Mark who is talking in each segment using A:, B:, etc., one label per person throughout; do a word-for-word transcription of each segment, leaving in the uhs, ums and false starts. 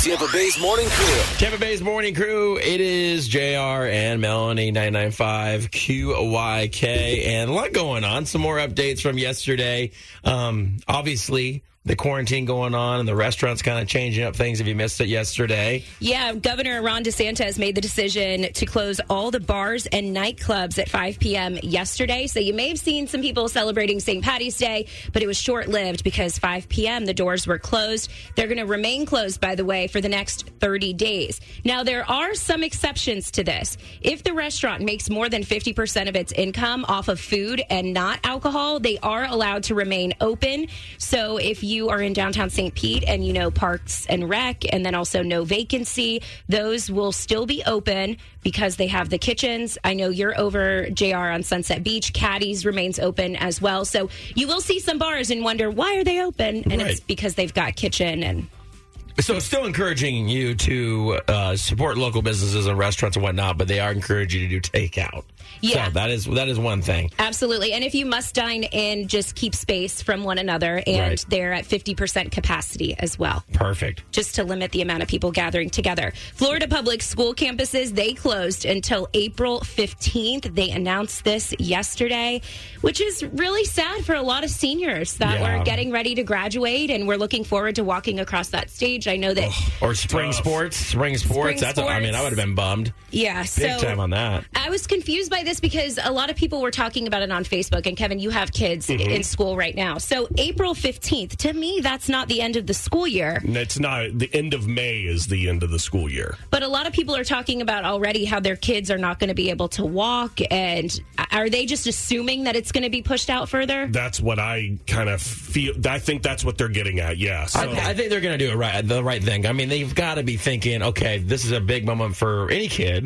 A: Tampa Bay's Morning Crew.
B: Tampa Bay's Morning Crew. It is J R and Melanie, nine nine five Q Y K. And a lot going on. Some more updates from yesterday. Um, obviously, the quarantine going on and the restaurants kind of changing up things if you missed it yesterday.
C: Yeah, Governor Ron DeSantis made the decision to close all the bars and nightclubs at five p.m. yesterday. So you may have seen some people celebrating Saint Patty's Day, but it was short-lived because five p.m. the doors were closed. They're going to remain closed, by the way, for the next thirty days. Now, there are some exceptions to this. If the restaurant makes more than fifty percent of its income off of food and not alcohol, they are allowed to remain open. So if you you are in downtown Saint Pete and you know Parks and Rec and then also no vacancy, those will still be open because they have the kitchens. I know you're over, J R, on Sunset Beach. Caddy's remains open as well. So you will see some bars and wonder, why are they open? And
B: Right.
C: it's because they've got kitchen and...
B: So it's still encouraging you to uh, support local businesses and restaurants and whatnot, but they are encouraging you to do takeout.
C: Yeah.
B: So that is that is one thing.
C: Absolutely. And if you must dine in, just keep space from one another. And
B: Right.
C: they're at fifty percent capacity as well.
B: Perfect.
C: Just to limit the amount of people gathering together. Florida public school campuses, they closed until April fifteenth. They announced this yesterday, which is really sad for a lot of seniors that
B: Yeah.
C: were getting ready to graduate, and we're looking forward to walking across that stage. I know that...
B: Or spring
D: Tough.
B: sports. Spring sports.
C: Spring
B: That's a, I mean,
C: sports.
B: I would have been bummed.
C: Yeah,
B: Big
C: so
B: time on that.
C: I was confused by this because a lot of people were talking about it on Facebook. And Kevin, you have kids
D: Mm-hmm.
C: in school right now. So April fifteenth, to me, that's not the end of the school year.
D: And it's not, the end of May is the end of the school year.
C: But a lot of people are talking about already how their kids are not going to be able to walk. And are they just assuming that it's going to be pushed out further?
D: That's what I kind of feel. I think that's what they're getting at, yeah. So,
B: I, I think they're going to do it right, the right thing. I mean, they've got to be thinking, okay, this is a big moment for any kid.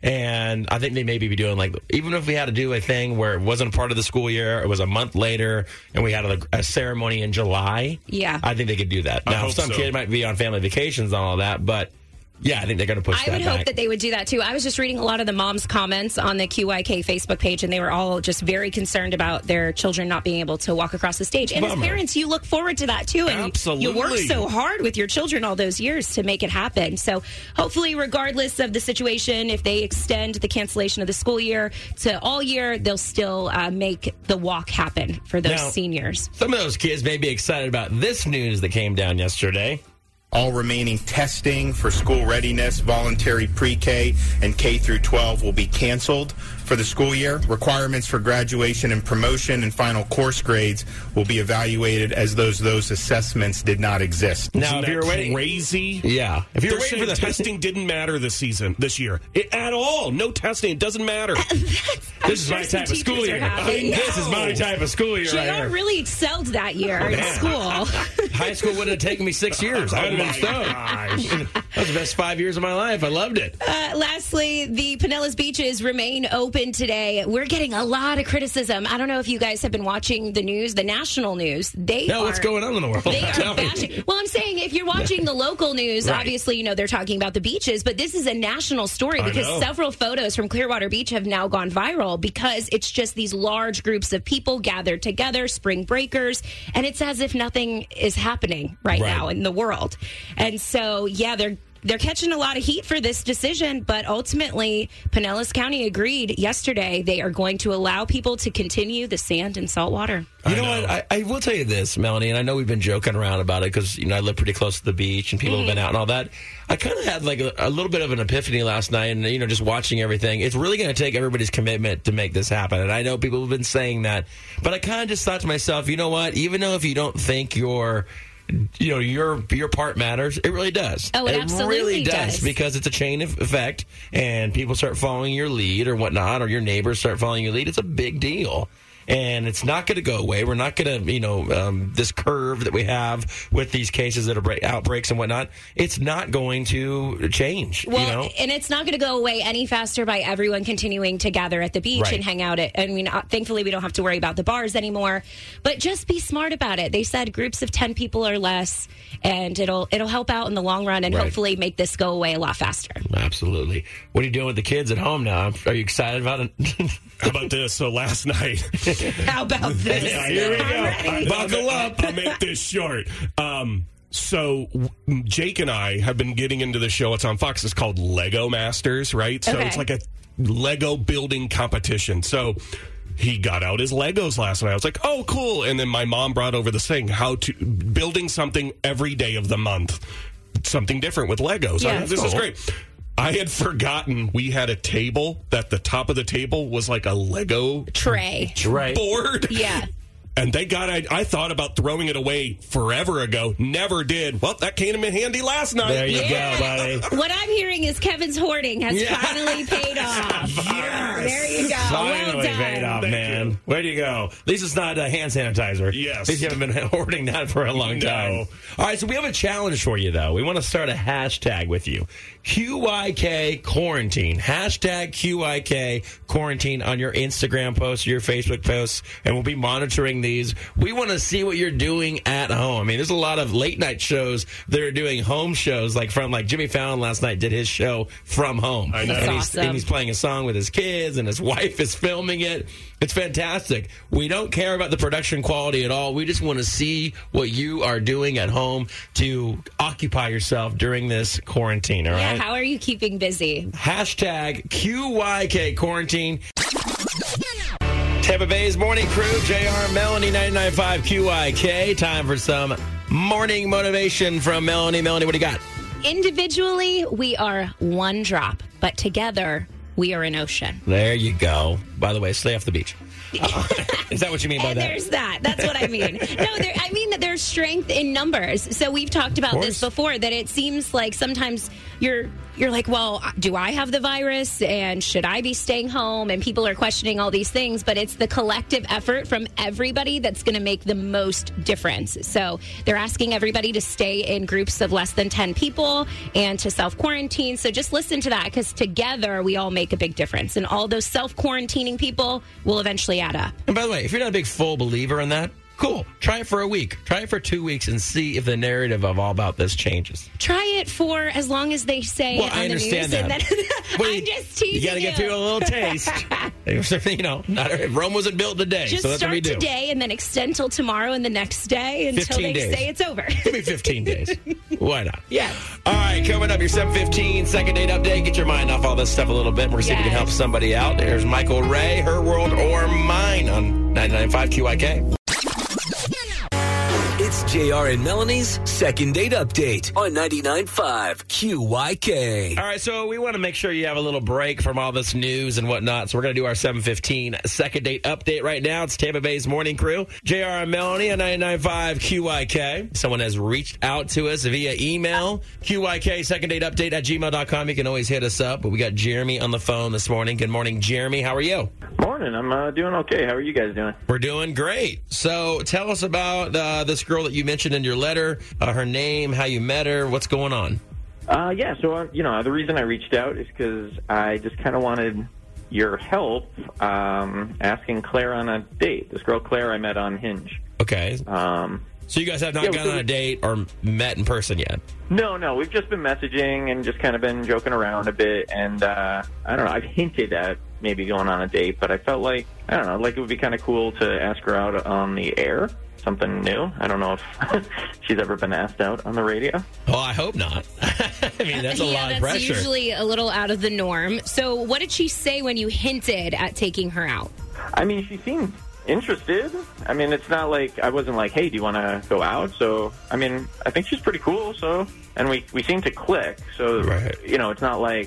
B: And I think they maybe be doing like, even if we had to do a thing where it wasn't a part of the school year, it was a month later, and we had a, a ceremony in July.
C: Yeah.
B: I think they could do that.
D: I
B: Now,
D: hope
B: some
D: so.
B: kid might be on family vacations and all that, but yeah, I think they're going to push
C: I
B: that
C: would
B: back.
C: hope that they would do that too. I was just reading a lot of the moms' comments on the Q Y K Facebook page, and they were all just very concerned about their children not being able to walk across the stage. And
B: Bummer.
C: as parents, you look forward to that too. And you-
D: Absolutely.
C: you work so hard with your children all those years to make it happen. So hopefully, regardless of the situation, if they extend the cancellation of the school year to all year, they'll still uh, make the walk happen for those
B: Now-
C: seniors.
B: Some of those kids may be excited about this news that came down yesterday.
E: All remaining testing for school readiness, voluntary pre-K, and K through twelve will be canceled for the school year. Requirements for graduation and promotion and final course grades will be evaluated as those those assessments did not exist.
B: Now,
D: Isn't
B: if
D: that
B: you're waiting,
D: crazy?
B: yeah, if you're
D: They're
B: waiting
D: saying
B: for the
D: testing didn't matter this season, this year. It, at all. No testing. It doesn't matter.
B: this is my
C: sure some
B: type of school
C: teachers are
B: year.
C: happy.
B: This is my type of school year
C: J
B: right
C: R
B: here.
C: really excelled that year in
B: Man.
C: school.
B: High school would have taken me six years. I would have been stoked.
D: Gosh.
B: That was the best five years of my life. I loved it.
C: Uh, lastly, the Pinellas beaches remain open today. We're getting a lot of criticism. I don't know if you guys have been watching the news, the national news. They
B: No,
C: are,
B: what's going on in the world?
C: They
B: Tell
C: are
B: me.
C: bashing. Well, I'm saying if you're watching the local news,
B: Right.
C: obviously, you know, they're talking about the beaches, but this is a national story
D: I
C: because
D: know.
C: several photos from Clearwater Beach have now gone viral because it's just these large groups of people gathered together, spring breakers, and it's as if nothing is happening right,
B: Right.
C: now in the world. And so, yeah, they're They're catching a lot of heat for this decision, but ultimately, Pinellas County agreed yesterday they are going to allow people to continue the sand and salt water.
B: You know,
D: know.
B: what? I, I will tell you this, Melanie, and I know we've been joking around about it because, you know, I live pretty close to the beach and people have been out and all that. I kind of had like a, a little bit of an epiphany last night and, you know, just watching everything. It's really going to take everybody's commitment to make this happen. And I know people have been saying that, but I kind of just thought to myself, you know what, even though if you don't think you're you know, your your part matters. It really does.
C: Oh, it absolutely
B: really does,
C: does.
B: because it's a chain of effect, and people start following your lead or whatnot, or your neighbors start following your lead. It's a big deal. And it's not going to go away. We're not going to, you know, um, this curve that we have with these cases that are break, outbreaks and whatnot, it's not going to change.
C: Well,
B: you know?
C: and it's not going to go away any faster by everyone continuing to gather at the beach
B: Right.
C: and hang out at, I mean, uh, thankfully we don't have to worry about the bars anymore, but just be smart about it. They said groups of ten people or less, and it'll, it'll help out in the long run and
B: Right.
C: hopefully make this go away a lot faster.
B: Absolutely. What are you doing with the kids at home now? Are you excited about it?
D: How about this? So last night,
C: How about this?
D: Yeah, here we go.
C: All right.
B: Buckle
D: I'll,
B: up.
D: I'll make this short. Um, So Jake and I have been getting into the show. It's on Fox. It's called Lego Masters, right? So
C: Okay.
D: it's like a Lego building competition. So he got out his Legos last night. I was like, oh, cool. And then my mom brought over this thing, how to building something every day of the month. Something different with Legos.
C: Yeah,
D: I,
C: that's
D: this is
B: cool.
D: great. I had forgotten we had a table that the top of the table was like a Lego
C: Tray.
B: Right.
D: board.
C: Yeah.
D: And thank God I, I thought about throwing it away forever ago. Never did. Well, that came in handy last night.
B: There you
C: Yeah.
B: go, buddy.
C: What I'm hearing is Kevin's hoarding has
B: Yeah.
C: finally paid off.
B: Yes.
C: There you go.
B: Finally
C: well done.
B: paid off,
D: Thank
B: man.
D: you.
B: Where do you go? At least it's not a hand sanitizer.
D: Yes.
B: At least you haven't been hoarding that for a long
D: No.
B: time. All right, so we have a challenge for you, though. We want to start a hashtag with you. Q Y K Quarantine. Hashtag Q Y K Quarantine on your Instagram posts, your Facebook posts, and we'll be monitoring these. We want to see what you're doing at home. I mean, there's a lot of late night shows that are doing home shows, like from like Jimmy Fallon last night did his show from home.
D: I know.
B: And
C: That's
B: he's,
C: awesome.
B: and he's playing a song with his kids, and his wife is filming it. It's fantastic. We don't care about the production quality at all. We just want to see what you are doing at home to occupy yourself during this quarantine, all
C: Yeah,
B: right?
C: how are you keeping busy?
B: Hashtag Q Y K Quarantine. Tampa Bay's Morning Crew, J R and Melanie, ninety-nine point five Q Y K. Time for some morning motivation from Melanie. Melanie, what do you got?
C: Individually, we are one drop, but together, we are an ocean.
B: There you go. By the way, stay off the beach. Uh, is that what you mean by
C: And
B: that?
C: there's that. That's what I mean. No, there, I mean that there's strength in numbers. So we've talked about
B: course.
C: this before, that it seems like sometimes you're you're like, well, do I have the virus? And should I be staying home? And people are questioning all these things, but it's the collective effort from everybody that's going to make the most difference. So they're asking everybody to stay in groups of less than ten people and to self-quarantine. So just listen to that, because together we all make a big difference. And all those self-quarantining people will eventually add up.
B: And by the way, if you're not a big full believer in that, cool. Try it for a week. Try it for two weeks and see if the narrative of all about this changes.
C: Try it for as long as they say
B: Well,
C: it on
B: I
C: the
B: understand
C: news.
B: that.
C: And then
B: Wait,
C: I'm just teasing
B: You got to give people a little taste. You know, not, Rome wasn't built today,
C: Just
B: so that's what we
C: start
B: do.
C: today and then extend till tomorrow and the next day until
B: fifteen
C: they
B: days.
C: say it's over.
B: Give me fifteen days. Why not?
C: Yes.
B: All right, coming up, your seven fifteen second date update. Get your mind off all this stuff a little bit. We're going to see if we can
C: Yes.
B: help somebody out. There's Michael Ray, Her World or Mine on ninety-nine point five Q I K.
A: It's J R and Melanie's second date update on ninety-nine point five Q Y K.
B: All right, so we want to make sure you have a little break from all this news and whatnot. So we're going to do our seven fifteen second date update right now. It's Tampa Bay's Morning Crew. J R and Melanie on ninety-nine point five Q Y K. Someone has reached out to us via email. Q Y K second date update at gmail dot com. You can always hit us up. But we got Jeremy on the phone this morning. Good morning, Jeremy. How are you?
F: Morning. I'm uh, doing okay. How are you guys doing?
B: We're doing great. So tell us about uh, this girl that you mentioned in your letter, uh, her name, how you met her, what's going on?
F: Uh, yeah, so, uh, you know, the reason I reached out is because I just kind of wanted your help um, asking Claire on a date. This girl, Claire, I met on Hinge.
B: Okay.
F: Um,
B: So you guys have not
F: yeah,
B: gone
F: so
B: on
F: we-
B: a date or met in person yet?
F: no, no, we've just been messaging and just kind of been joking around a bit. And uh, I don't know, I've hinted at maybe going on a date, but I felt like, I don't know, like it would be kind of cool to ask her out on the air. Something new. I don't know if she's ever been asked out on the radio.
B: Well, I hope not. I mean, that's a
C: yeah,
B: lot of
C: that's
B: pressure.
C: usually a little out of the norm. So what did she say when you hinted at taking her out?
F: I mean, she seemed interested. I mean, it's not like I wasn't like, hey, do you want to go out? So, I mean, I think she's pretty cool. So, and we, we seem to click. So,
B: Right.
F: you know, it's not like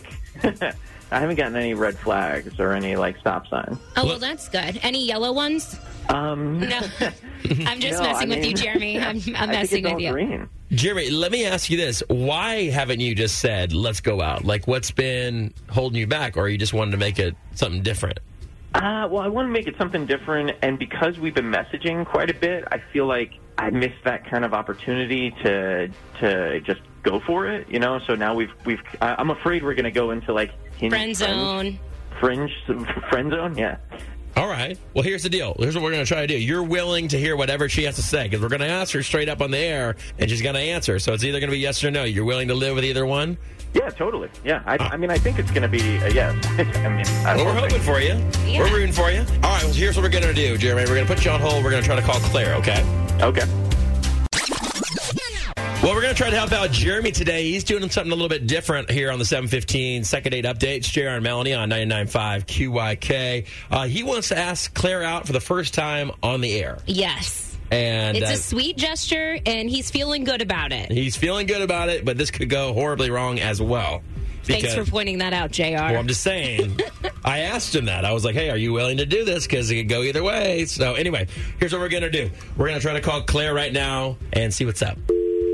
F: I haven't gotten any red flags or any like stop signs.
C: Oh, well, that's good. Any yellow ones?
F: Um,
C: No. I'm just
F: no,
C: messing
F: I
C: with you,
F: mean,
C: Jeremy. I'm, I'm
F: I
C: messing
F: think it's all
C: with you.
F: green.
B: Jeremy, let me ask you this. Why haven't you just said, let's go out? Like, what's been holding you back? Or you just wanted to make it something different?
F: Uh, well, I want to make it something different, and because we've been messaging quite a bit, I feel like I missed that kind of opportunity to to just go for it, you know. So now we've we've. I- I'm afraid we're going to go into like hinge
C: Friend zone.
F: fringe, friend zone. Yeah.
B: All right. Well, here's the deal. Here's what we're going to try to do. You're willing to hear whatever she has to say because we're going to ask her straight up on the air, and she's going to answer. So it's either going to be yes or no. You're willing to live with either one?
F: Yeah, totally. Yeah, I, I mean, I think it's going to be a yes. I mean, I
B: Well, we're
F: hope
B: hoping for you.
C: Yeah.
B: We're rooting for you. All right. Well, here's what we're going to do, Jeremy. We're going to put you on hold. We're going to try to call Claire, okay?
F: Okay.
B: Well, we're going to try to help out Jeremy today. He's doing something a little bit different here on the seven fifteen Second Date Update. It's J R and Melanie on ninety-nine point five Q Y K. Uh, he wants to ask Claire out for the first time on the air.
C: Yes.
B: And
C: it's
B: uh,
C: a sweet gesture, and he's feeling good about it.
B: He's feeling good about it, but this could go horribly wrong as well.
C: Thanks
B: Because,
C: for pointing that out, J R.
B: well, I'm just saying, I asked him that. I was like, hey, are you willing to do this? Because it could go either way. So anyway, here's what we're going to do. We're going to try to call Claire right now and see what's up.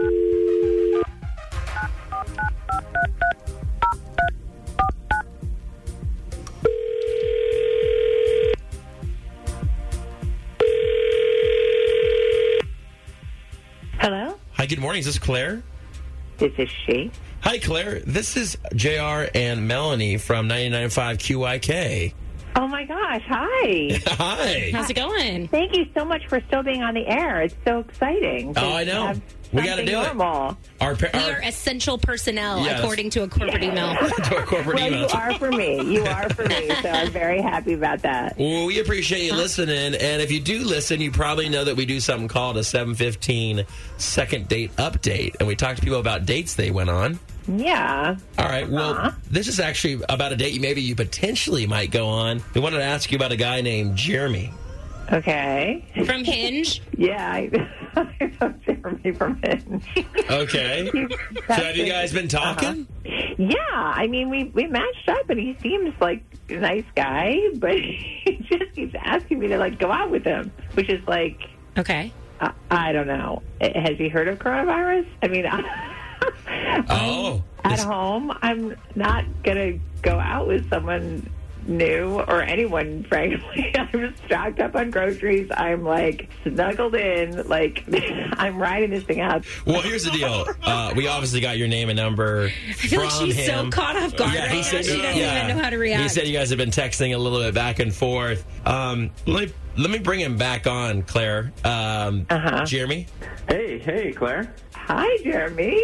G: Hello?
B: Hi, good morning. Is this Claire?
G: This is she.
B: Hi, Claire. This is J R and Melanie from ninety-nine point five Q Y K.
G: Oh, my gosh. Hi.
B: Hi.
C: How's it going?
G: Thank you so much for still being on the air. It's so exciting. to
B: Oh, I know.
G: have
B: We got to
G: something
B: do
G: normal.
B: it. Our, pa-
C: We
B: our,
C: are essential personnel,
B: Yes.
C: according to a corporate email.
B: to our corporate
G: Well,
B: email.
G: you are for me. You are for me. So I'm very happy about that.
B: Well, we appreciate you listening. And if you do listen, you probably know that we do something called a seven fifteen Second Date Update. And we talk to people about dates they went on.
G: Yeah.
B: All right. Well,
G: Uh-huh.
B: this is actually about a date you maybe you potentially might go on. We wanted to ask you about a guy named Jeremy.
G: Okay.
C: From Hinge.
G: Yeah. I, I know Jeremy from Hinge.
B: Okay. So have you guys been talking?
G: Yeah. I mean, we, we matched up, and he seems like a nice guy, but he just keeps asking me to, like, go out with him, which is like,
C: Okay.
G: I, I don't know. Has he heard of coronavirus? I mean,
B: Oh.
G: at
B: It's-
G: home, I'm not going to go out with someone new or anyone, frankly. I'm stocked up on groceries. I'm, like, snuggled in. Like, I'm riding this thing out.
B: Well, here's the deal. Uh, we obviously got your name and number
C: I feel
B: from
C: like she's
B: him.
C: so caught off guard
B: Yeah,
C: right
B: he
C: now.
B: said-
C: She doesn't
B: yeah.
C: even know how to react.
B: He said you guys have been texting a little bit back and forth. Um, let me let me bring him back on, Claire. Um,
G: Uh-huh.
B: Jeremy.
F: Hey, hey, Claire.
G: Hi, Jeremy.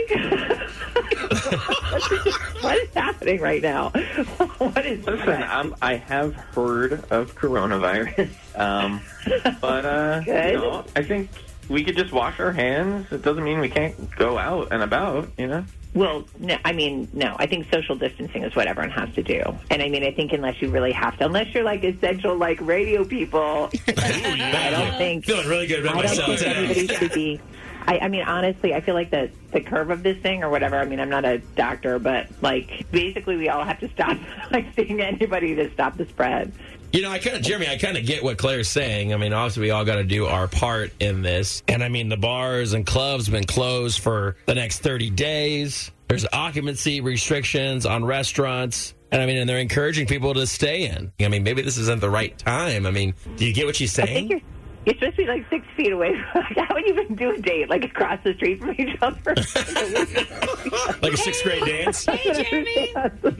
G: What is happening right now? What is
F: Listen, I'm, I have heard of coronavirus, um, but uh,
G: Good.
F: you know, I think we could just wash our hands. It doesn't mean we can't go out and about, you know?
G: Well, no, I mean, no. I think social distancing is what everyone has to do. And I mean, I think unless you really have to, unless you're like essential, like radio people, I don't think.
B: Feeling really good about
G: I don't
B: myself
G: think
B: today.
G: anybody should be. I, I mean, honestly, I feel like the the curve of this thing or whatever. I mean, I'm not a doctor, but like, basically, we all have to stop like seeing anybody to stop the spread.
B: You know, I kind of, Jeremy, I kind of get what Claire's saying. I mean, obviously, we all got to do our part in this. And I mean, the bars and clubs have been closed for the next thirty days. There's occupancy restrictions on restaurants. And I mean, and they're encouraging people to stay in. I mean, maybe this isn't the right time. I mean, do you get what she's
G: I think
B: saying?
G: you're. You're supposed to be like six feet away. Like, how would you even do a date? Like across the street from each other?
B: Like a sixth grade dance?
C: Hey, Jeremy.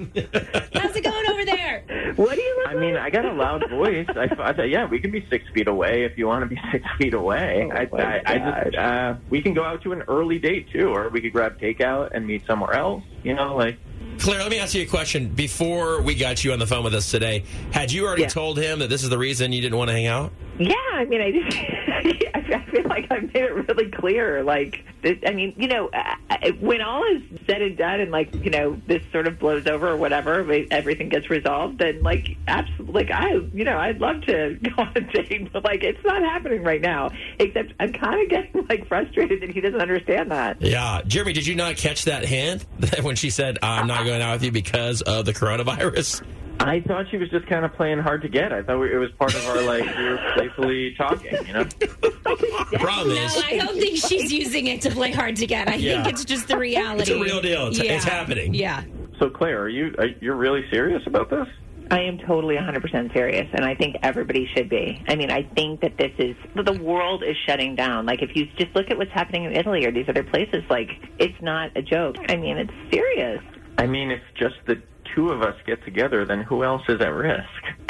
C: How's it going over there?
G: What do you look
F: I mean, I got a loud voice. I, I thought, yeah, we can be six feet away if you want to be six feet away.
G: Oh,
F: I,
G: my
F: I, I just,
G: gosh.
F: uh, we can go out to an early date too, or we could grab takeout and meet somewhere else. You know, like.
B: Claire, let me ask you a question. Before we got you on the phone with us today, had you already
G: Yeah.
B: told him that this is the reason you didn't want to hang out?
G: Yeah, I mean, I just, I feel like I made it really clear. Like, this, I mean, you know, I- when all is said and done, and like, you know, this sort of blows over or whatever, but everything gets resolved, then like, absolutely, like I, you know, I'd love to go on a date, but like, it's not happening right now. Except I'm kind of getting like frustrated that he doesn't understand that.
B: Yeah. Jeremy, did you not catch that hint when she said, I'm not going out with you because of the coronavirus?
F: I thought she was just kind of playing hard to get. I thought we, it was part of our, like, we were playfully talking, you know?
B: The problem
C: No,
B: is,
C: I don't think she's using it to play hard to get. I
B: Yeah.
C: think it's just the reality.
B: it's a real deal. It's, it's happening.
C: Yeah.
F: So, Claire, are you, are, you're really serious about this?
G: I am totally one hundred percent serious, and I think everybody should be. I mean, I think that this is, the world is shutting down. Like, if you just look at what's happening in Italy or these other places, like, it's not a joke. I mean, it's serious.
F: I mean, if just the two of us get together, then who else is at risk?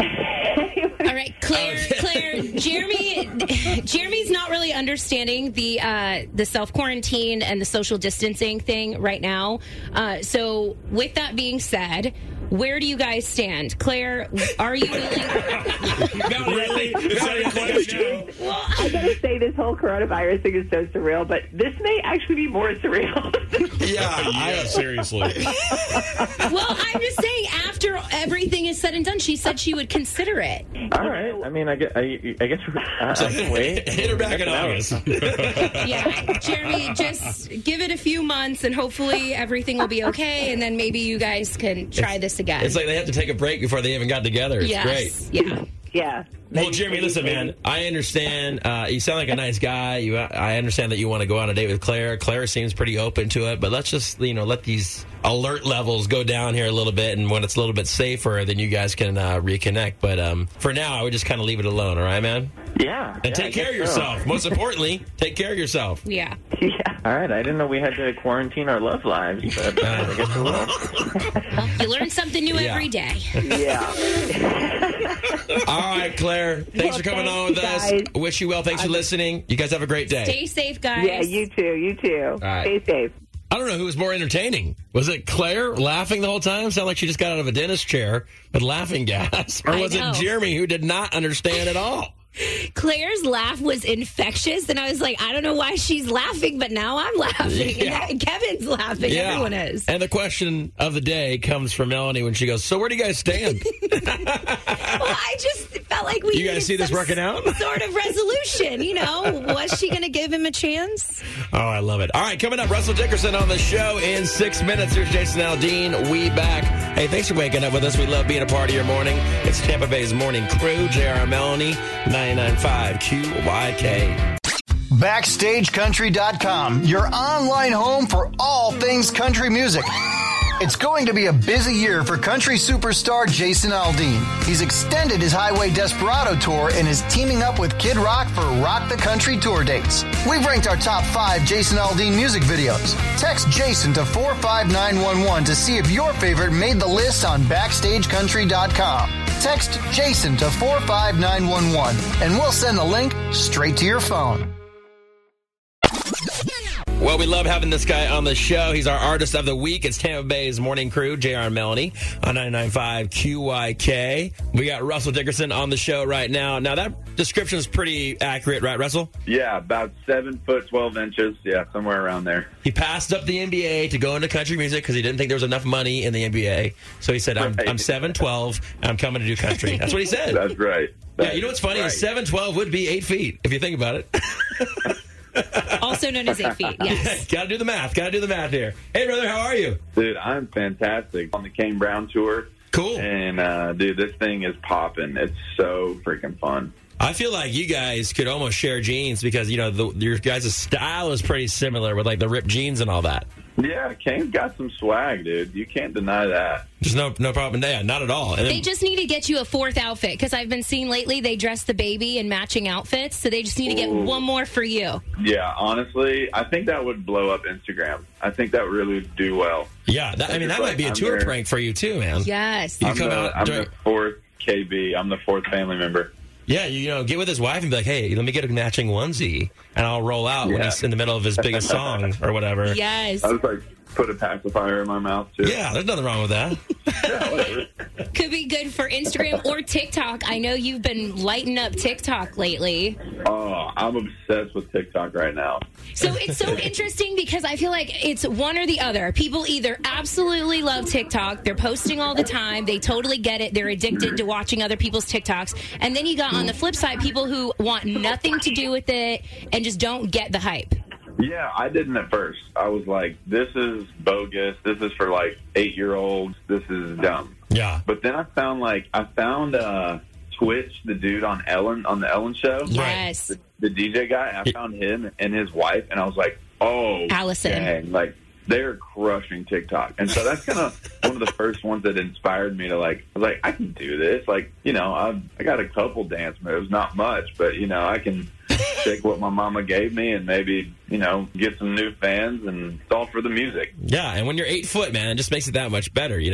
C: All right, Claire.
B: Oh,
C: Claire, Jeremy. Jeremy's not really understanding the uh, the self quarantine and the social distancing thing right now. Uh, so, with that being said, Where do you guys stand? Claire, are you willing?
B: No, really? Is that a question?
C: Well,
G: I gotta say, this whole coronavirus thing is so surreal, but this may actually be more surreal.
B: Yeah,
D: Yeah, seriously.
C: well, I'm just saying, after everything is said and done, she said she would consider it.
F: All right. I mean, I guess I, I guess uh, I can wait.
B: Hit her back in August.
C: Yeah, Jeremy, just give it a few months, and hopefully everything will be okay, and then maybe you guys can try this again.
B: It's like they have to take a break before they even got together. It's
C: yes.
B: great.
C: Yeah.
G: Yeah.
B: Well, Jeremy, listen, man. I understand. Uh, you sound like a nice guy. You, I understand that you want to go on a date with Claire. Claire seems pretty open to it, but let's just, you know, let these alert levels go down here a little bit, and when it's a little bit safer, then you guys can uh, reconnect. But um, for now, I would just kind of leave it alone. All right, man.
F: Yeah.
B: And
F: yeah,
B: take
F: I
B: care of
F: guess so.
B: yourself. Most importantly, take care of yourself.
C: Yeah.
G: Yeah.
F: All right. I didn't know we had to quarantine our love lives, but uh, I guess we will.
C: You learn something new
B: Yeah.
C: every day.
G: Yeah.
B: All right, Claire. Thanks
G: Well,
B: for coming
G: thanks,
B: on with
G: you
B: us.
G: guys.
B: Wish you well. Thanks for listening. You guys have a great day.
C: Stay safe, guys.
G: Yeah, you too. You too.
B: right.
G: Stay safe.
B: I don't know who was more entertaining. Was it Claire laughing the whole time? Sounded like she just got out of a dentist chair with laughing gas. Or
C: I
B: was
C: know.
B: it Jeremy who did not understand at all?
C: Claire's laugh was infectious, and I was like, I don't know why she's laughing, but now I'm laughing.
B: Yeah.
C: And Kevin's laughing. Everyone is.
B: And the question of the day comes from Melanie when she goes, so where do you guys stand?
C: Well, I just felt like we
B: You guys
C: needed
B: see this
C: some
B: working out?
C: sort of resolution, you know? Was she going to give him a chance?
B: Oh, I love it. All right, coming up, Russell Dickerson on the show in six minutes. Here's Jason Aldean. We back. Hey, thanks for waking up with us. We love being a part of your morning. It's Tampa Bay's Morning Crew, J R and Melanie, ninety-nine point five Q Y K.
H: Backstage Country dot com, your online home for all things country music. It's going to be a busy year for country superstar Jason Aldean. He's extended his Highway Desperado tour and is teaming up with Kid Rock for Rock the Country tour dates. We've ranked our top five Jason Aldean music videos. Text Jason to four five nine one one to see if your favorite made the list on Backstage Country dot com. Text Jason to four five nine one one and we'll send the link straight to your phone.
B: Well, we love having this guy on the show. He's our artist of the week. It's Tampa Bay's Morning Crew, J R and Melanie on ninety-nine point five Q Y K. We got Russell Dickerson on the show right now. Now, that description is pretty accurate, right, Russell?
I: Yeah, about seven foot twelve inches. Yeah, somewhere around there.
B: He passed up the N B A to go into country music because he didn't think there was enough money in the N B A. So he said, I'm,
I: Right.
B: I'm seven twelve, I'm coming to do country. That's what he said.
I: That's right.
B: Yeah,
I: That
B: you know what's
I: is
B: funny?
I: right.
B: is seven twelve would be eight feet, if you think about it.
C: Also known as eight feet, yes.
B: Got to do the math. Got to do the math here. Hey, brother, how are you?
I: Dude, I'm fantastic on the Kane Brown tour.
B: Cool.
I: And, uh, dude, this thing is popping. It's so freaking fun.
B: I feel like you guys could almost share jeans because, you know, the, your guys' style is pretty similar with, like, the ripped jeans and all that.
I: Yeah, Kane's got some swag, dude. You can't deny that.
B: There's no no problem there. Not at all. And
C: They
B: then,
C: just need to get you a fourth outfit because I've been seeing lately they dress the baby in matching outfits, so they just need to get
I: Ooh.
C: one more for you.
I: Yeah, honestly, I think that would blow up Instagram. I think that would really do well.
B: yeah, that, I mean, that
I: Like,
B: might be a
I: I'm
B: tour
I: there.
B: prank for you, too, man.
C: Yes.
B: You
I: I'm,
B: come
I: the,
B: out
I: I'm
B: during-
I: the fourth K B. I'm the fourth family member.
B: Yeah, you, you know, get with his wife and be like, hey, let me get a matching onesie, and I'll roll out when
I: Yeah.
B: he's in the middle of his biggest song or whatever.
C: Yes.
I: I was like, put a pacifier in my mouth, too.
B: Yeah, there's nothing wrong with that.
I: Yeah, whatever.
C: Could be good for Instagram or TikTok. I know you've been lighting up TikTok lately.
I: Oh, I'm obsessed with TikTok right now.
C: So it's so interesting because I feel like it's one or the other. People either absolutely love TikTok, they're posting all the time, they totally get it, they're addicted to watching other people's TikToks. And then you got on the flip side people who want nothing to do with it and just don't get the hype.
I: Yeah, I didn't at first. I was like, this is bogus. This is for like eight-year-olds. This is dumb.
B: Yeah.
I: But then I found like, I found uh, Twitch, the dude on Ellen, on the Ellen show.
C: Yes.
I: The, the D J guy. I found him and his wife, and I was like, oh,
C: Allison.
I: dang. Like, they're crushing TikTok. And so that's kind of one of the first ones that inspired me to like, I was like, I can do this. Like, you know, I've, I got a couple dance moves, not much, but, you know, I can take what my mama gave me and maybe, you know, get some new fans, and it's all for the music.
B: Yeah, and when you're eight foot, man, it just makes it that much better, you know?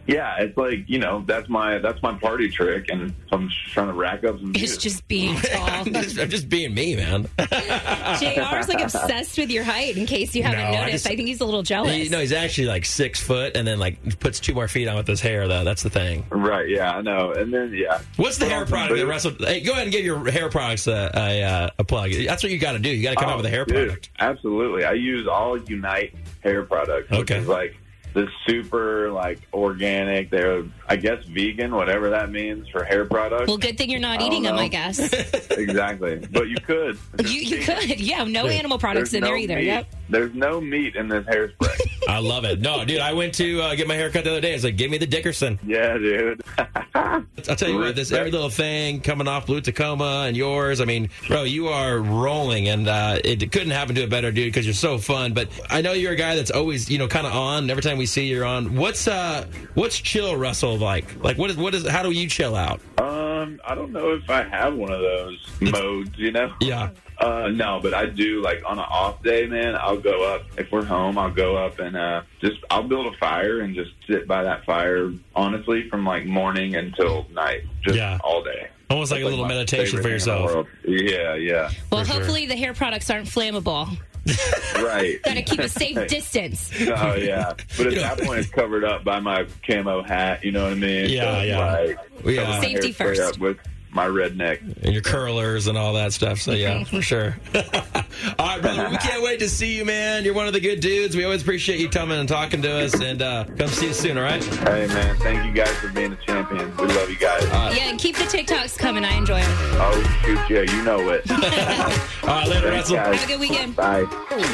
I: Yeah, it's like, you know, that's my that's my party trick, and I'm just trying to rack up some views.
C: It's just being tall.
B: I'm, just, I'm just being me, man.
C: J R's like obsessed with your height, in case you haven't
B: No, I
C: noticed. I,
B: just-
C: think he's a little jealous.
B: He, no, he's actually like six foot, and then like puts two more feet on with his hair. Though that's the thing.
I: Right, yeah, I know. And then, yeah.
B: What's the
I: Put
B: hair
I: on some
B: product that
I: boots.
B: Russell? Hey, go ahead and give your hair products a a, uh, a plug. That's what you got to do. You got to come
I: Oh,
B: out with a hair
I: dude,
B: product.
I: Absolutely. I use all Unite hair products, which
B: Okay.
I: is like the super like organic. They're, I guess, vegan, whatever that means for hair products.
C: Well, good thing you're not
I: I
C: eating
I: don't
C: them,
I: know.
C: I guess.
I: Exactly, but you could.
C: you you could. Yeah, no animal products
I: There's
C: in there
I: no
C: either.
I: meat.
C: Yep.
I: There's no meat in this hairspray.
B: I love it. No, dude, I went to uh, get my hair cut the other day. I was like, give me the Dickerson.
I: Yeah, dude.
B: I'll tell you what, this every little thing coming off Blue Tacoma and yours. I mean, bro, you are rolling, and uh, it couldn't happen to a better dude because you're so fun. But I know you're a guy that's always, you know, kind of on. Every time we see you, you're on. What's uh, what's chill Russell like? Like, what is what is? How do you chill out?
I: Um, I don't know if I have one of those modes, you know?
B: Yeah.
I: Uh, no, but I do, like, on an off day, man, I'll go up. If we're home, I'll go up and uh, just, I'll build a fire and just sit by that fire, honestly, from, like, morning until night. Just
B: Yeah.
I: all day.
B: Almost like
I: That's,
B: a little
I: my
B: meditation
I: favorite
B: for
I: thing in the
B: yourself.
I: world. Yeah, yeah.
C: Well,
B: For sure.
C: hopefully the hair products aren't flammable.
I: Right.
C: Got to keep a safe distance.
I: Oh, yeah. But at that point, it's covered up by my camo hat, you know what I mean?
B: Yeah,
I: So it's
B: yeah.
I: Like,
B: Yeah.
I: cover my
C: Safety
I: hairspray
C: first.
I: Up with my redneck.
B: And your curlers and all that stuff. So, yeah, for sure. All right, brother. We can't wait to see you, man. You're one of the good dudes. We always appreciate you coming and talking to us. And uh, come see us soon, all right?
I: Hey, man, thank you guys for being a champion. We love you guys.
C: Yeah, and keep the TikToks coming. I enjoy them.
I: Oh, shoot, yeah, you know it.
B: All right, later,
I: Thanks,
B: Russell.
I: guys.
C: Have a good weekend.
I: Bye.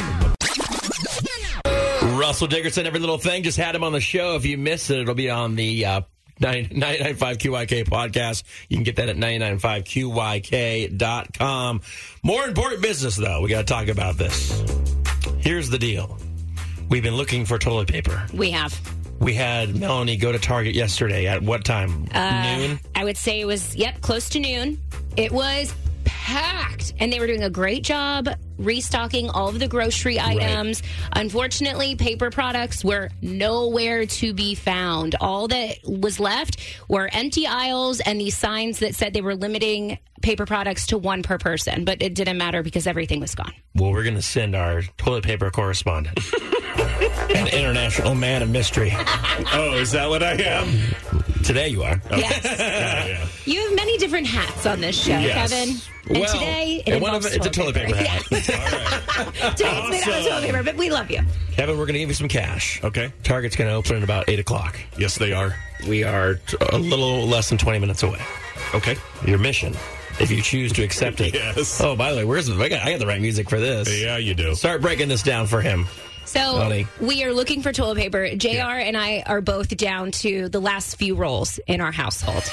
B: Russell Dickerson, Every Little Thing. Just had him on the show. If you missed it, it'll be on the uh, ninety-nine point five Q Y K podcast. You can get that at ninety-nine point five Q Y K dot com. More important business, though. We got to talk about this. Here's the deal. We've been looking for toilet paper.
C: We have.
B: We had Melanie go to Target yesterday. At what time?
C: Uh,
B: Noon?
C: I would say it was, yep, close to noon. It was packed, and they were doing a great job restocking all of the grocery items. Unfortunately, paper products were nowhere to be found. All that was left were empty aisles and these signs that said they were limiting paper products to one per person, but it didn't matter because everything was gone.
B: Well, we're going to send our toilet paper correspondent, an international man of mystery.
D: Oh, is that what I am?
B: Today you are.
C: Yes.
D: Yeah, yeah.
C: You have many different hats on this show,
B: Yes.
C: Kevin. And
B: Well,
C: today, it
B: and one of
C: involves
B: it, it's a toilet paper hat.
C: Yes. Today it's made out of toilet paper, but we love you.
B: Kevin, we're going to give you some cash.
D: Okay.
B: Target's going to open at about eight o'clock.
D: Yes, they are.
B: We are t- a little less than twenty minutes away.
D: Okay.
B: Your mission, if you choose to accept it.
D: Yes.
B: Oh, by the way, where's the, I got, I got the right music for this.
D: Yeah, you do.
B: Start breaking this down for him.
C: So
B: Funny.
C: we are looking for toilet paper. J R and I are both down to the last few rolls in our household.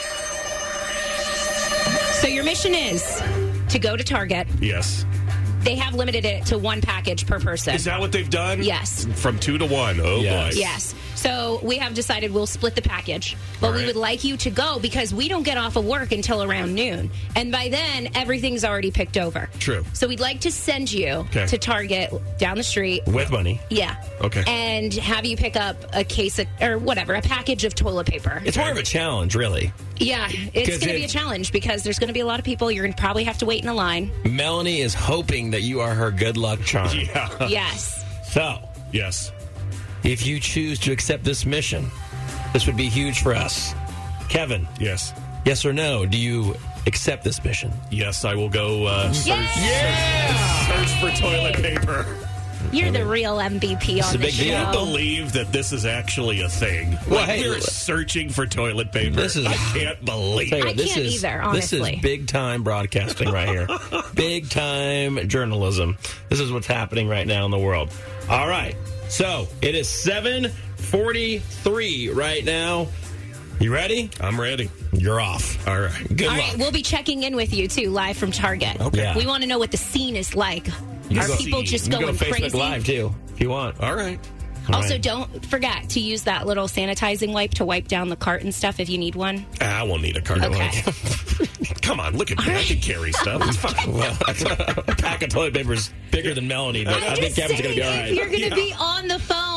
C: So your mission is to go to Target.
D: Yes.
C: They have limited it to one package per person.
D: Is that what they've done?
C: Yes.
D: From two to one. Oh,
B: Yes.
D: boy.
C: Yes. So we have decided we'll split the package, but
D: All
C: we
D: right.
C: would like you to go because we don't get off of work until around noon. And by then, everything's already picked over.
D: True.
C: So we'd like to send you
D: Okay.
C: to Target down the street.
B: With money.
C: Yeah.
D: Okay.
C: And have you pick up a case of, or whatever, a package of toilet paper.
B: It's more of a challenge, really.
C: Yeah. It's
B: 'Cause
C: going to be a
B: it-
C: challenge because there's going to be a lot of people. You're going to probably have to wait in a line.
B: Melanie is hoping that you are her good luck charm.
D: Yeah.
C: Yes.
B: So,
D: Yes.
B: if you choose to accept this mission, this would be huge for us. Kevin,
D: Yes.
B: yes or no? Do you accept this mission?
D: Yes, I will go uh, search,
C: Yeah!
D: search for toilet paper.
C: You're the real M V P on
B: a
C: the
B: big
C: show.
B: deal.
D: I can't believe that this is actually a thing.
B: Well,
D: Like,
B: hey,
D: we're
B: look-
D: searching for toilet paper.
B: This is-
D: I can't believe
B: Tell you
C: I
B: what, this
C: can't
B: is,
C: either,
B: This
C: honestly.
B: is big time broadcasting right here. Big time journalism. This is what's happening right now in the world. All right. So it is seven forty-three right now. You ready?
D: I'm ready.
B: You're off.
D: All right.
B: Good
C: All
B: luck.
C: right, we'll be checking in with you too, live from Target.
B: Okay. Yeah.
C: We want to know what the scene is like.
B: You
C: Are
B: can go-
C: people just
B: you can
C: going
B: go to Facebook
C: crazy?
B: Live too, if you want.
D: All right.
B: All
C: Also,
B: right.
C: don't forget to use that little sanitizing wipe to wipe down the cart and stuff if you need one.
D: I won't need a carton.
C: Okay.
D: Come on, look at me. I can carry stuff. It's fine.
B: Well, a pack of toilet paper is bigger than Melanie, but I think
C: Just
B: Kevin's going to be all
C: saying,
B: right.
C: if you're going to be on the phone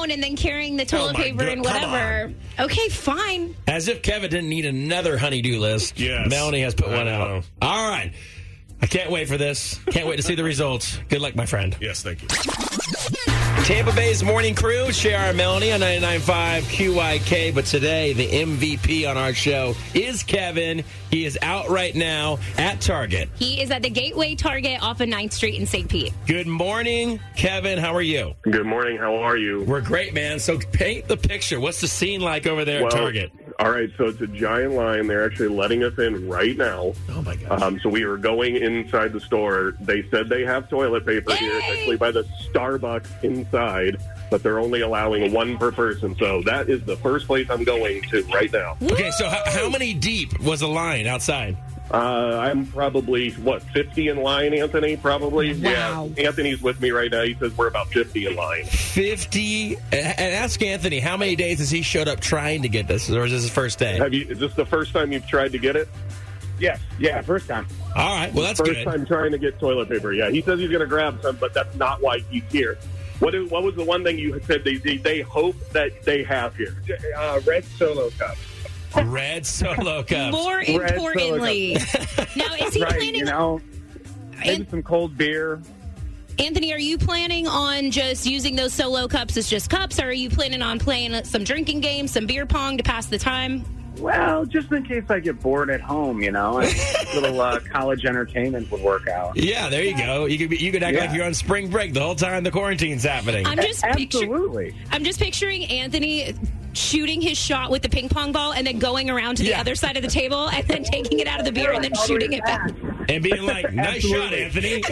C: phone and then carrying the toilet
B: Oh, my
C: paper
B: God,
C: and
B: come
C: whatever. Okay, fine.
B: As if Kevin didn't need another honey-do list.
D: Yes.
B: Melanie has put
D: I
B: one
D: know.
B: out. All right. I can't wait for this. Can't wait to see the results. Good luck, my friend.
D: Yes, thank you.
B: Tampa Bay's morning crew, J R and Melanie on ninety-nine point five Q Y K. But today, the M V P on our show is Kevin. He is out right now at Target.
C: He is at the Gateway Target off of ninth Street in Saint Pete.
B: Good morning, Kevin. How are you?
J: Good morning. How are you?
B: We're great, man. So paint the picture. What's the scene like over there
J: Well,
B: at Target?
J: All right, so it's a giant line. They're actually letting us in right now.
B: Oh, my God.
J: Um, so we are going inside the store. They said they have toilet paper here. It's actually by the Starbucks inside, but they're only allowing one per person. So that is the first place I'm going to right now.
B: Okay, so how, how many deep was the line outside?
J: Uh, I'm probably, what, fifty in line, Anthony? Probably?
C: Wow.
J: Yeah. Anthony's with me right now. He says we're about fifty in line.
B: fifty. And ask Anthony, how many days has he showed up trying to get this? Or is this his first day?
J: Have you? Is this the first time you've tried to get it?
E: Yes. Yeah, first time.
B: All right, well, that's
J: First
B: good.
J: time trying to get toilet paper. Yeah, he says he's going to grab some, but that's not why he's here. What, is, what was the one thing you had said they, they, they hope that they have here?
E: Uh, red Solo cup.
B: Red Solo Cups.
C: More
E: Red Solo
C: importantly, now is he
E: Right,
C: planning?
E: you know, maybe
C: An-
E: some cold beer.
C: Anthony, are you planning on just using those Solo Cups as just cups, or are you planning on playing some drinking games, some beer pong to pass the time?
E: Well, just in case I get bored at home, you know, a little uh, college entertainment would work out.
B: Yeah, there you go. You could be, you could act
E: Yeah.
B: like you're on spring break the whole time the quarantine's happening.
C: I'm just picturing.
E: Absolutely.
C: I'm just picturing Anthony shooting his shot with the ping pong ball and then going around to the
B: Yeah.
C: other side of the table and then taking it out of the beer and then shooting it back.
B: And being like, nice shot,
E: Absolutely.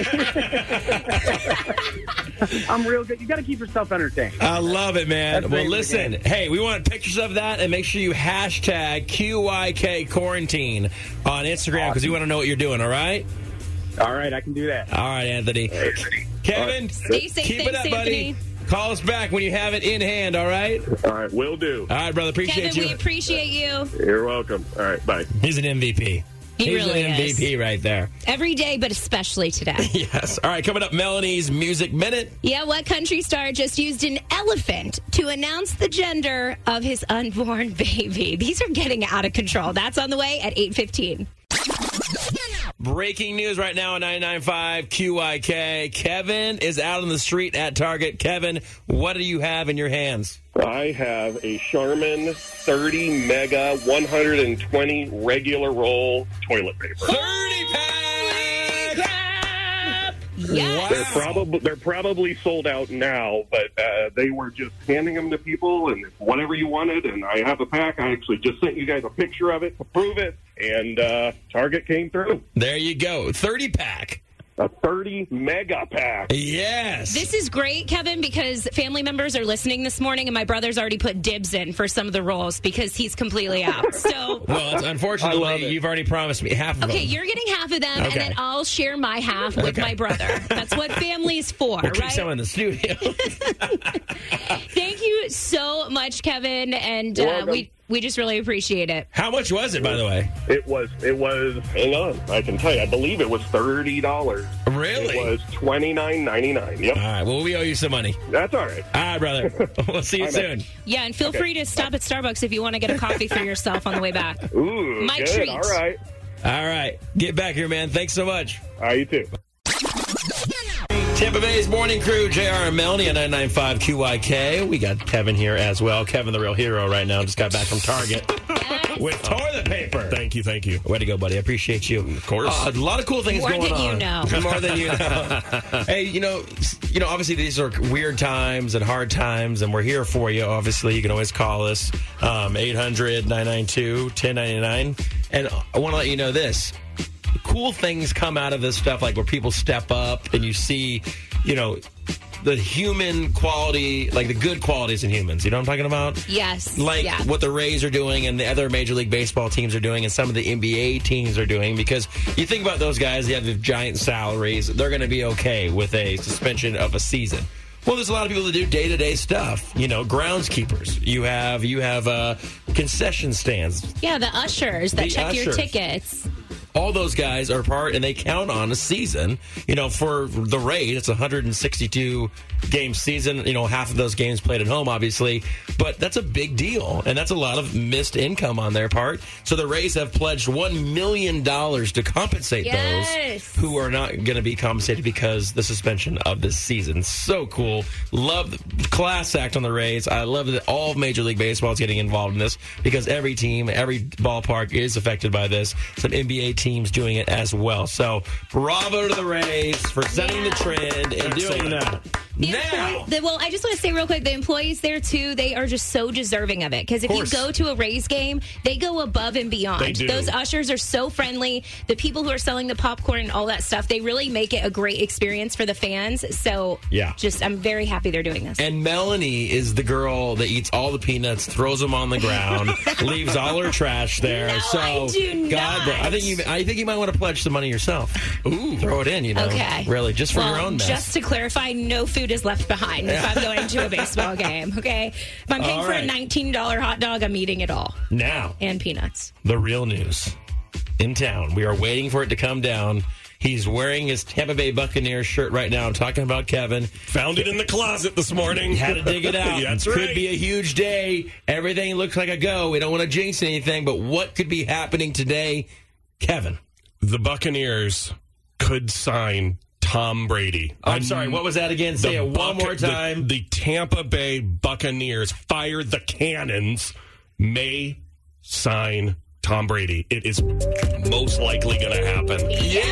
B: Anthony.
E: I'm real good. You got to keep yourself entertained.
B: I love it, man.
E: That's
B: Well,
E: the
B: listen,
E: game.
B: hey, we want pictures of that, and make sure you hashtag Q Y K quarantine on Instagram because we want to know what you're doing, all right?
E: All right, I can do that.
B: All right, Anthony. Kevin,
C: Stay safe,
B: keep it
C: thanks,
B: up, buddy.
C: Anthony.
B: Call us back when you have it in hand, all right?
J: All right, will do.
B: All right, brother, appreciate
C: Kevin,
B: you.
C: we appreciate you.
J: You're welcome. All right, bye.
B: He's an M V P.
C: He
B: He's
C: really
B: an M V P
C: is.
B: right there.
C: Every day, but especially today.
B: Yes. All right, coming up, Melanie's Music Minute.
C: Yeah, what country star just used an elephant to announce the gender of his unborn baby? These are getting out of control. That's on the way at eight fifteen.
B: Breaking news right now on ninety-nine point five Q I K. Kevin is out on the street at Target. Kevin, what do you have in your hands?
J: I have a Charmin thirty mega one hundred twenty regular roll toilet paper.
B: thirty pack!
C: Yes.
J: They're probably they're probably sold out now, but uh, they were just handing them to people and whatever you wanted. And I have a pack. I actually just sent you guys a picture of it to prove it, and uh, Target came through.
B: There you go. thirty pack.
J: A thirty mega pack.
B: Yes.
C: This is great, Kevin, because family members are listening this morning, and my brother's already put dibs in for some of the rolls because he's completely out. So,
B: well, it's,
J: I love
B: unfortunately,
J: it.
B: you've already promised me half of
C: okay,
B: them.
C: you're getting half of them, and
B: Okay.
C: then I'll share my half with
B: Okay.
C: my brother. That's what family's for,
B: We'll keep
C: right?
B: some in the studio.
C: Thank you so much, Kevin, and
J: You're
C: uh,
J: welcome.
C: we we just really appreciate it.
B: How much was it, by the way?
J: It was. It was. Hang on, I can tell you. I believe it was thirty dollars.
B: Really?
J: It was twenty nine ninety nine. Yep.
B: All right. Well, we owe you some money.
J: That's all right.
B: All right, brother. We'll see you
J: All right.
B: soon.
C: Yeah, and feel free to stop at Starbucks if you want to get a coffee for yourself on the way back.
J: Ooh,
C: My
J: good.
C: treat.
J: All right.
B: All right. Get back here, man. Thanks so much.
J: All right, you too.
B: Tampa Bay's morning crew, J R and Melanie at ninety-nine point five Q Y K. We got Kevin here as well. Kevin, the real hero right now, just got back from Target with toilet paper.
D: Thank you, thank you.
B: Way to go, buddy. I appreciate you. Of
D: course.
B: Uh, a lot of cool things
C: More
B: going
C: than
B: on.
C: you know.
B: More than you know. Hey, you know, you know, obviously these are weird times and hard times, and we're here for you. Obviously, you can always call us, um, eight hundred nine nine two one zero nine nine. And I want to let you know this. Cool things come out of this stuff, like where people step up and you see, you know, the human quality, like the good qualities in humans. You know what I'm talking about?
C: Yes.
B: Like
C: yeah.
B: what the Rays are doing and the other Major League Baseball teams are doing and some of the N B A teams are doing. Because you think about those guys, they have the giant salaries. They're going to be okay with a suspension of a season. Well, there's a lot of people that do day-to-day stuff. You know, groundskeepers. You have you have uh, concession stands.
C: Yeah, the ushers that
B: The
C: check your
B: ushers.
C: tickets.
B: all those guys are part, and they count on a season. You know, for the Rays, it's a one hundred sixty-two game season. You know, half of those games played at home, obviously, but that's a big deal, and that's a lot of missed income on their part. So the Rays have pledged one million dollars to compensate
C: Yes.
B: those who are not going to be compensated because the suspension of this season. So cool. Love the class act on the Rays. I love that all of Major League Baseball is getting involved in this because every team, every ballpark is affected by this. Some N B A teams doing it as well. So bravo to the Rays for setting
C: Yeah.
B: the trend and doing that.
C: The
B: Now,
C: employee- the, well, I just want to say real quick, the employees there, too, they are just so deserving of it. Because if you
B: course.
C: go to a Rays game, they go above and beyond.
D: They do.
C: Those ushers are so friendly. The people who are selling the popcorn and all that stuff, they really make it a great experience for the fans. So,
B: Yeah.
C: just I'm very happy they're doing this.
B: and Melanie is the girl that eats all the peanuts, throws them on the ground, leaves all her trash there.
C: No,
B: so,
C: I do
B: God,
C: not.
B: I think you, I think you might want to pledge some money yourself. Ooh, throw it in. You know,
C: Okay.
B: really, just for
C: well,
B: your own mess.
C: just to clarify, no food is left behind if I'm going to a baseball game, okay? If I'm paying
B: All
C: for
B: right.
C: a nineteen dollars hot dog, I'm eating it all.
B: Now,
C: And peanuts.
B: the real news in town. We are waiting for it to come down. He's wearing his Tampa Bay Buccaneers shirt right now. I'm talking about Kevin.
D: Found it in the closet this morning.
B: Had to dig it out.
D: That's
B: Could
D: right.
B: be a huge day. Everything looks like a go. We don't want to jinx anything, but what could be happening today, Kevin?
D: The Buccaneers could sign Tom Brady.
B: I'm sorry, what was that again? Say it one
D: Buc-
B: more time.
D: The, the Tampa Bay Buccaneers, fire the cannons, may sign Tom Brady. It is most likely going to happen.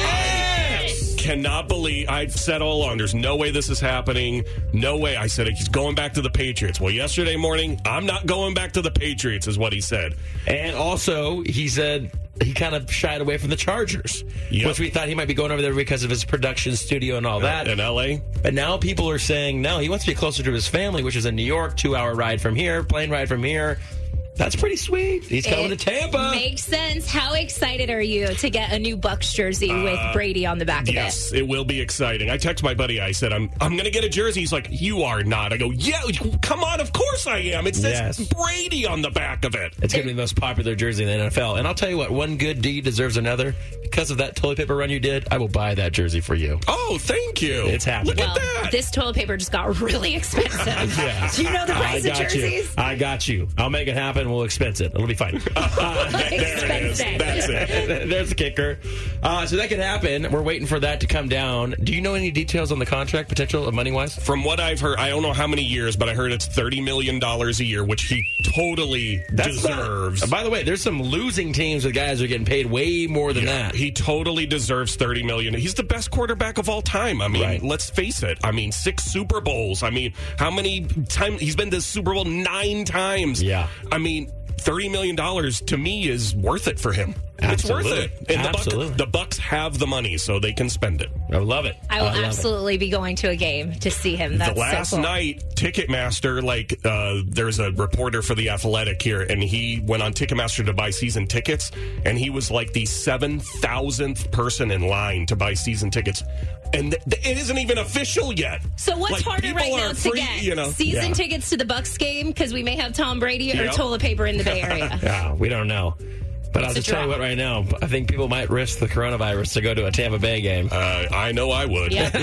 C: Yes!
D: Cannot believe, I've said all along, there's no way this is happening. No way. I said he's going back to the Patriots. Well, yesterday morning, I'm not going back to the Patriots, is what he said.
B: And also, he said he kind of shied away from the Chargers,
D: Yep.
B: which we thought he might be going over there because of his production studio and all that.
D: In L A?
B: But now people are saying, no, he wants to be closer to his family, which is in New York, two-hour ride from here, plane ride from here. That's pretty sweet. He's coming
C: It
B: to Tampa.
C: Makes sense. How excited are you to get a new Bucs jersey with Brady on the back of
D: Yes,
C: it?
D: it will be exciting. I text my buddy. I said, I'm I'm going to get a jersey. He's like, you are not. I go, yeah, come on. Of course I am. It says
B: Yes.
D: Brady on the back of it.
B: It's going to be the most popular jersey in the N F L. And I'll tell you what, one good deed deserves another. Because of that toilet paper run you did, I will buy that jersey for you.
D: Oh, thank you.
B: It's happening.
D: Look
C: Well,
D: at that.
C: this toilet paper just got really expensive.
B: Yes.
C: Do you know the price
B: I
C: of
B: got
C: jerseys?
B: you. I got you. I'll make it happen. We'll expense it. It'll be fine. Uh,
D: there it is.
C: Expensive.
D: That's it.
B: There's the kicker. Uh, so that could happen. We're waiting for that to come down. Do you know any details on the contract potential of money-wise?
D: From what I've heard, I don't know how many years, but I heard it's thirty million dollars a year, which he totally deserves.
B: Not- by the way, there's some losing teams with guys who are getting paid way more than
D: Yeah,
B: that.
D: he totally deserves thirty million dollars. He's the best quarterback of all time. I mean,
B: Right.
D: let's face it. I mean, six Super Bowls. I mean, how many times he's been to the Super Bowl nine times?
B: Yeah.
D: I mean, thirty million dollars to me is worth it for him.
B: Absolutely.
D: It's worth it. And
B: Absolutely.
D: The, Buc- the Bucks have the money, so they can spend it.
B: I love it.
C: I will
B: love it.
C: absolutely be going to a game to see him. That's
D: the last
C: so cool.
D: night, Ticketmaster, like, uh, there's a reporter for The Athletic here, and he went on Ticketmaster to buy season tickets, and he was like the seven thousandth person in line to buy season tickets. And th- th- it isn't even official yet.
C: So what's
D: Like,
C: harder
D: people
C: right now
D: are
C: to
D: free,
C: get?
D: you know?
C: Season
B: Yeah.
C: tickets to the Bucks game because we may have Tom Brady or
D: Yep.
C: toilet paper in the Bay Area.
B: Yeah, we don't know. But I'll
C: It's a
B: just tell you
C: draw.
B: what right now, I think people might risk the coronavirus to go to a Tampa Bay game.
D: Uh, I know I would.
C: Yeah.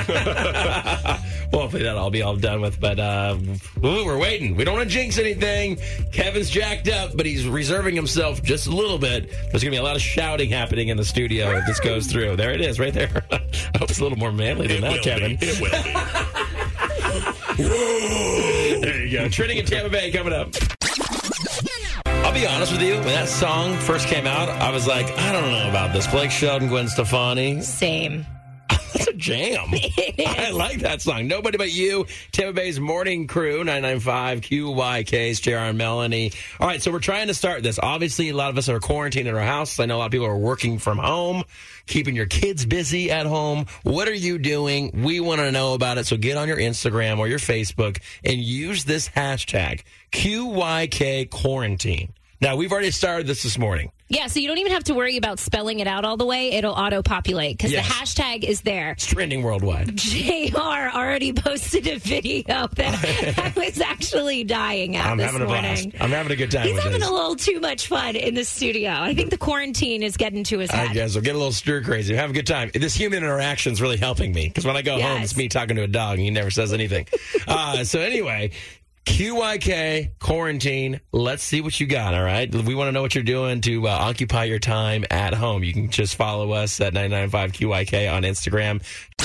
B: Well, hopefully that'll all be all done with. But uh, ooh, we're waiting. We don't want to jinx anything. Kevin's jacked up, but he's reserving himself just a little bit. There's going to be a lot of shouting happening in the studio if this goes through. There it is, right there. I hope it's a little more manly than
D: It
B: that,
D: will
B: Kevin.
D: be. It will be.
B: There you go. Trending in Tampa Bay coming up. I'll be honest with you. When that song first came out, I was like, I don't know about this. Blake Shelton, Gwen Stefani.
C: Same.
B: That's a jam. I like that song. Nobody But You, Tampa Bay's Morning Crew, nine nine five Q Y K's, J R and Melanie. All right, so we're trying to start this. Obviously, a lot of us are quarantined in our house. I know a lot of people are working from home, keeping your kids busy at home. What are you doing? We want to know about it. So get on your Instagram or your Facebook and use this hashtag, Q Y K Quarantine. Now, we've already started this this morning.
C: Yeah, so you don't even have to worry about spelling it out all the way. It'll auto-populate because
B: Yes.
C: the hashtag is there.
B: It's trending worldwide.
C: J R already posted a video that I was actually dying at
B: I'm
C: this
B: having a
C: morning.
B: blast. I'm having a good time
C: He's
B: with
C: having
B: this.
C: a little too much fun in the studio. I think the quarantine is getting to his head.
B: I guess we'll get a little stir crazy. Have a good time. This human interaction is really helping me because when I go home,
C: Yes.
B: it's me talking to a dog and he never says anything. uh, so anyway, Q Y K, quarantine. Let's see what you got, all right? We want to know what you're doing to uh, occupy your time at home. You can just follow us at nine nine five Q Y K on Instagram.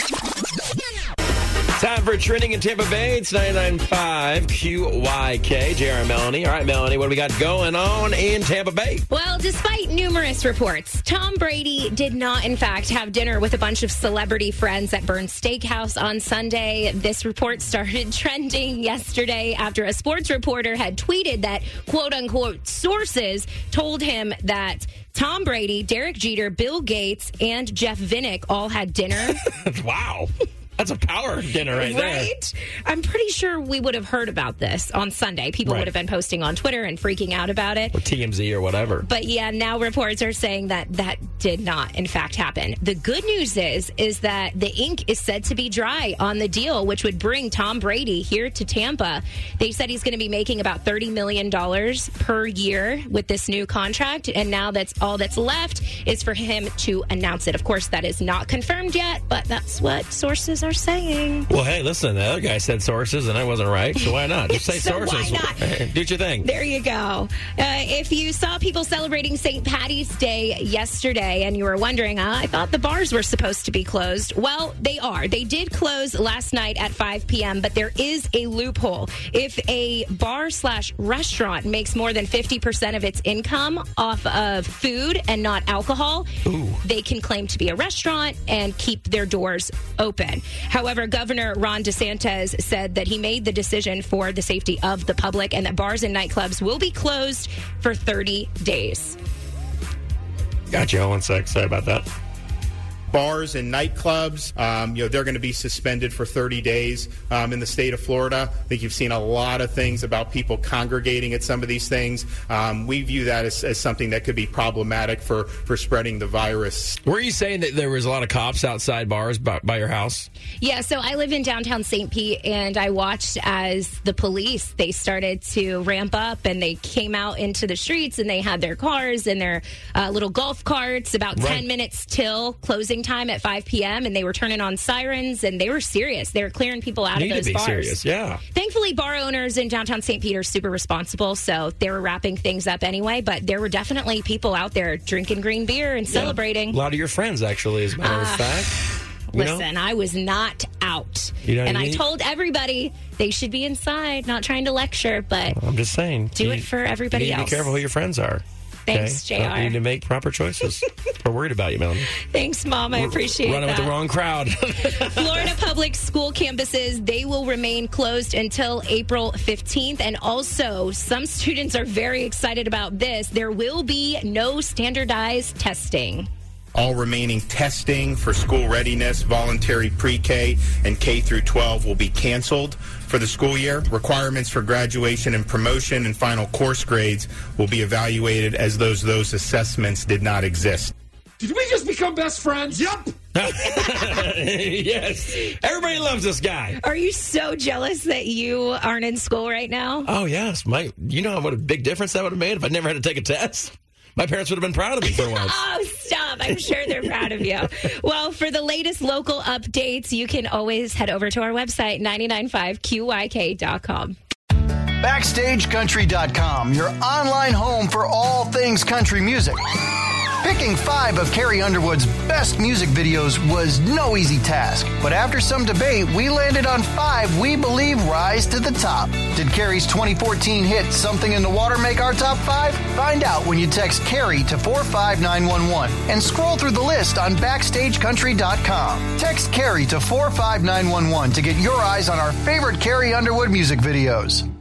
B: Time for trending in Tampa Bay. It's nine nine five Q Y K. J R and Melanie. All right, Melanie, what do we got going on in Tampa Bay?
C: Well, despite numerous reports, Tom Brady did not, in fact, have dinner with a bunch of celebrity friends at Burn's Steakhouse on Sunday. This report started trending yesterday after a sports reporter had tweeted that, quote-unquote, sources told him that Tom Brady, Derek Jeter, Bill Gates, and Jeff Vinnick all had dinner.
B: Wow. That's a power dinner right there.
C: Right? I'm pretty sure we would have heard about this on Sunday. People
B: Right.
C: would have been posting on Twitter and freaking out about it.
B: Or T M Z or whatever.
C: But yeah, now reports are saying that that did not, in fact, happen. The good news is, is that the ink is said to be dry on the deal, which would bring Tom Brady here to Tampa. They said he's going to be making about thirty million dollars per year with this new contract. And now that's all that's left is for him to announce it. Of course, that is not confirmed yet, but that's what sources are saying.
B: Well, hey, listen, the other guy said sources and I wasn't right, so why not? Just say
C: So why
B: sources.
C: not?
B: Do your thing.
C: There you go. Uh, if you saw people celebrating Saint Patty's Day yesterday and you were wondering, uh, I thought the bars were supposed to be closed. Well, they are. They did close last night at five p.m., but there is a loophole. If a bar slash restaurant makes more than fifty percent of its income off of food and not alcohol,
B: Ooh.
C: they can claim to be a restaurant and keep their doors open. However, Governor Ron DeSantis said that he made the decision for the safety of the public and that bars and nightclubs will be closed for thirty days.
B: Gotcha. Hold on a sec. Sorry about that.
E: Bars and nightclubs, um, you know, they're going to be suspended for thirty days um, in the state of Florida. I think you've seen a lot of things about people congregating at some of these things. Um, we view that as, as something that could be problematic for, for spreading the virus.
B: Were you saying that there was a lot of cops outside bars by, by your house?
C: Yeah, so I live in downtown Saint Pete, and I watched as the police, they started to ramp up, and they came out into the streets, and they had their cars and their uh, little golf carts about
B: Right.
C: ten minutes till closing time at five p.m., and they were turning on sirens, and they were serious. They were clearing people out
B: Need
C: of those
B: to be
C: bars.
B: serious, yeah.
C: Thankfully, bar owners in downtown Saint Pete are super responsible, so they were wrapping things up anyway, but there were definitely people out there drinking green beer and celebrating.
B: A lot of your friends, actually, as a matter of
C: Uh,
B: fact. You know?
C: Listen, I was not out.
B: You know what
C: and
B: I
C: I
B: mean?
C: told everybody they should be inside, not trying to lecture, but
B: I'm just saying.
C: do
B: you-
C: it for everybody
B: you need to
C: else.
B: be careful who your friends are.
C: Thanks,
B: okay?
C: J R.
B: You need to make proper choices. We're worried about you, Melanie.
C: Thanks, Mom. I appreciate
B: Running
C: that.
B: with the wrong crowd.
C: Florida public school campuses, they will remain closed until April fifteenth. And also, some students are very excited about this. There will be no standardized testing.
E: All remaining testing for school readiness, voluntary pre-K, and K through twelve will be canceled for the school year. Requirements for graduation and promotion and final course grades will be evaluated as those those assessments did not exist.
K: Did we just become best friends? Yep.
B: Yes. Everybody loves this guy.
C: Are you so jealous that you aren't in school right now?
B: Oh, yes. My, you know what a big difference that would have made if I never had to take a test? My parents would have been proud of me for once.
C: Oh, stop. I'm sure they're proud of you. Well, for the latest local updates, you can always head over to our website, nine nine five Q Y K dot com.
H: Backstage Country dot com, your online home for all things country music. Picking five of Carrie Underwood's best music videos was no easy task, but after some debate, we landed on five we believe rise to the top. Did Carrie's twenty fourteen hit Something in the Water make our top five? Find out when you text Carrie to four five nine one one and scroll through the list on Backstage Country dot com. Text Carrie to four five nine one one to get your eyes on our favorite Carrie Underwood music videos.